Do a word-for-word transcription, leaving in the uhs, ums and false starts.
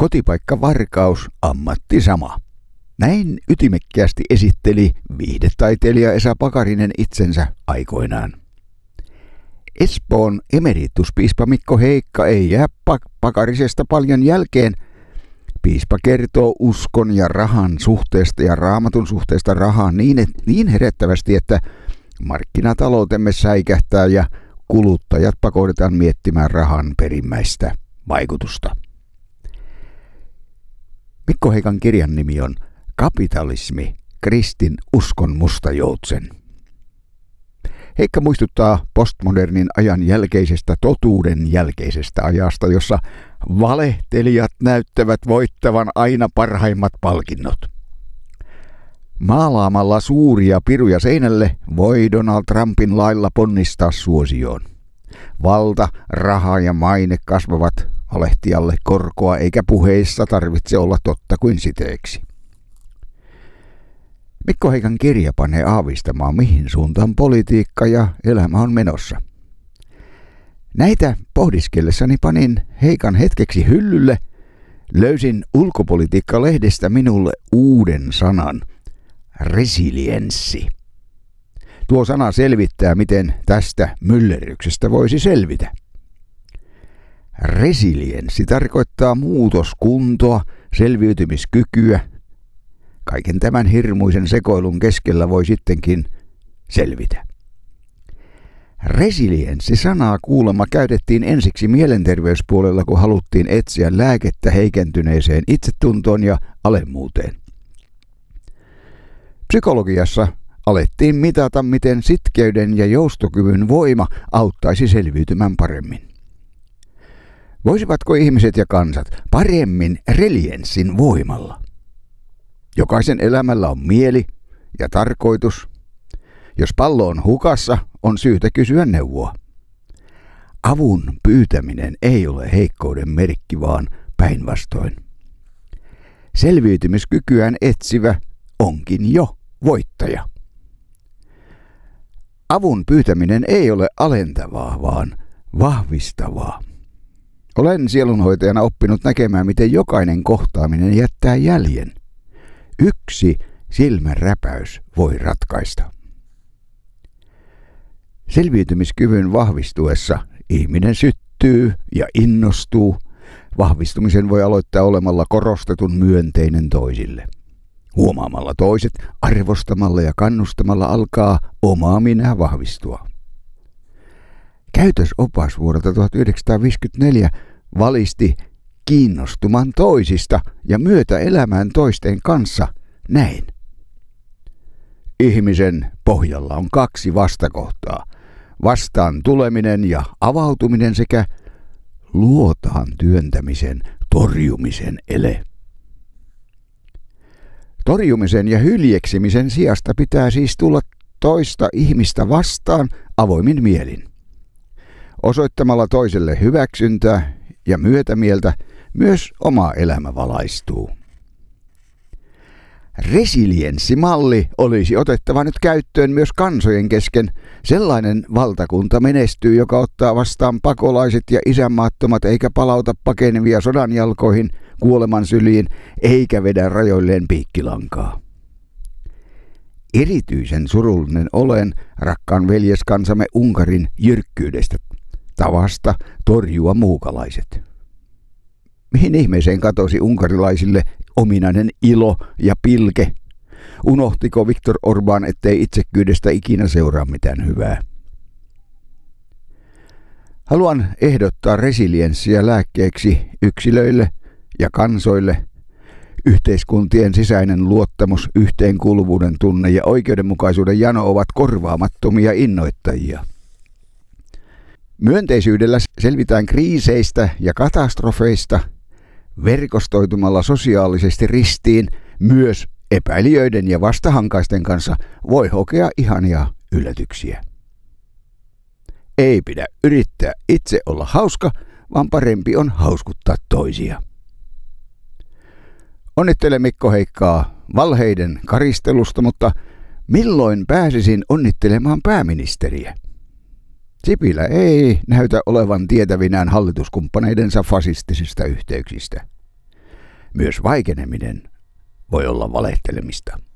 Kotipaikka Varkaus, ammatti sama. Näin ytimekkäästi esitteli viihdetaiteilija Esa Pakarinen itsensä aikoinaan. Espoon emerituspiispa Mikko Heikka ei jää Pakarisesta paljon jälkeen. Piispa kertoo uskon ja rahan suhteesta ja Raamatun suhteesta rahaan niin, et, niin herättävästi, että markkinataloutemme säikähtää ja kuluttajat pakotetaan miettimään rahan perimmäistä vaikutusta. Mikko Heikan kirjan nimi on Kapitalismi, kristin uskon musta joutsen. Heikka muistuttaa postmodernin ajan jälkeisestä totuuden jälkeisestä ajasta, jossa valehtelijat näyttävät voittavan aina parhaimmat palkinnot. Maalaamalla suuria piruja seinälle voi Donald Trumpin lailla ponnistaa suosioon. Valta, raha ja maine kasvavat valehtijalle korkoa, eikä puheissa tarvitse olla totta kuin siteeksi. Mikko Heikan kirja panee aavistamaan, mihin suuntaan politiikka ja elämä on menossa. Näitä pohdiskellessani panin Heikan hetkeksi hyllylle, löysin Ulkopolitiikka-lehdestä minulle uuden sanan, resilienssi. Tuo sana selvittää, miten tästä myllerryksestä voisi selvitä. Resilienssi tarkoittaa muutoskuntoa, selviytymiskykyä. Kaiken tämän hirmuisen sekoilun keskellä voi sittenkin selvitä. Resilienssi-sanaa kuulemma käytettiin ensiksi mielenterveyspuolella, kun haluttiin etsiä lääkettä heikentyneeseen itsetuntoon ja alemmuuteen. Psykologiassa alettiin mitata, miten sitkeyden ja joustokyvyn voima auttaisi selviytymään paremmin. Voisivatko ihmiset ja kansat paremmin resilienssin voimalla? Jokaisen elämällä on mieli ja tarkoitus. Jos pallo on hukassa, on syytä kysyä neuvoa. Avun pyytäminen ei ole heikkouden merkki, vaan päinvastoin. Selviytymiskykyään etsivä onkin jo voittaja. Avun pyytäminen ei ole alentavaa, vaan vahvistavaa. Olen sielunhoitajana oppinut näkemään, miten jokainen kohtaaminen jättää jäljen. Yksi silmänräpäys voi ratkaista. Selviytymiskyvyn vahvistuessa ihminen syttyy ja innostuu. Vahvistumisen voi aloittaa olemalla korostetun myönteinen toisille. Huomaamalla toiset, arvostamalla ja kannustamalla alkaa omaa minä vahvistua. Käytösopas vuodelta tuhatyhdeksänsataaviisikymmentäneljä valisti kiinnostumaan toisista ja myötä elämään toisten kanssa näin. Ihmisen pohjalla on kaksi vastakohtaa. Vastaan tuleminen ja avautuminen sekä luotaan työntämisen, torjumisen ele. Torjumisen ja hyljeksimisen sijasta pitää siis tulla toista ihmistä vastaan avoimin mielin. Osoittamalla toiselle hyväksyntää ja myötämieltä myös oma elämä valaistuu. Resilienssimalli olisi otettava nyt käyttöön myös kansojen kesken. Sellainen valtakunta menestyy, joka ottaa vastaan pakolaiset ja isänmaattomat eikä palauta pakenevia sodan jalkoihin, kuoleman syliin eikä vedä rajoilleen piikkilankaa. Erityisen surullinen olen rakkaan veljeskansamme Unkarin jyrkkyydestä, tavasta torjua muukalaiset. Mihin ihmeeseen katosi unkarilaisille ominainen ilo ja pilke? Unohtiko Viktor Orbán, ettei itsekkyydestä ikinä seuraa mitään hyvää? Haluan ehdottaa resilienssiä lääkkeeksi yksilöille ja kansoille. Yhteiskuntien sisäinen luottamus, yhteenkuuluvuuden tunne ja oikeudenmukaisuuden jano ovat korvaamattomia innoittajia. Myönteisyydellä selvitään kriiseistä ja katastrofeista. Verkostoitumalla sosiaalisesti ristiin myös epäilijöiden ja vastahankaisten kanssa voi hokea ihania yllätyksiä. Ei pidä yrittää itse olla hauska, vaan parempi on hauskuttaa toisia. Onnittelen Mikko Heikkaa valheiden karistelusta, mutta milloin pääsisin onnittelemaan pääministeriä? Sipilä ei näytä olevan tietävinään hallituskumppaneidensa fasistisista yhteyksistä. Myös vaikeneminen voi olla valehtelemista.